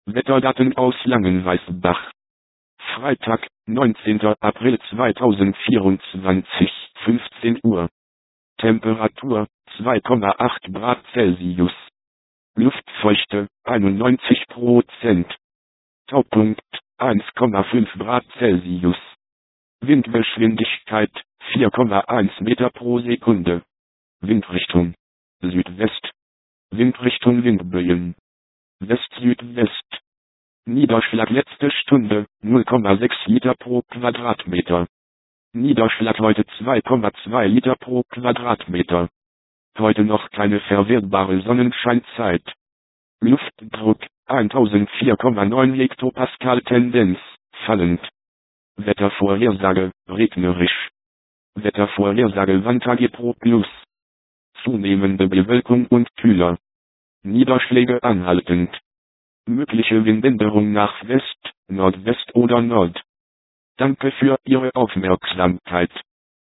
Wetterdaten aus Langenweißbach. Freitag, 19. April 2024, 15 Uhr. Temperatur, 2,8 Grad Celsius. Luftfeuchte, 91%. Taupunkt, 1,5 Grad Celsius. Windgeschwindigkeit, 4,1 Meter pro Sekunde. Windrichtung, Südwest. Windrichtung Windböen, West-Südwest. Niederschlag letzte Stunde, 0,6 Liter pro Quadratmeter. Niederschlag heute 2,2 Liter pro Quadratmeter. Heute noch keine verwehrbare Sonnenscheinzeit. Luftdruck, 1004,9 Hektopascal. Tendenz, fallend. Wettervorhersage, regnerisch. Wettervorhersage Wantage Pro Plus. Zunehmende Bewölkung und kühler. Niederschläge anhaltend. Mögliche Windänderung nach West, Nordwest oder Nord. Danke für Ihre Aufmerksamkeit.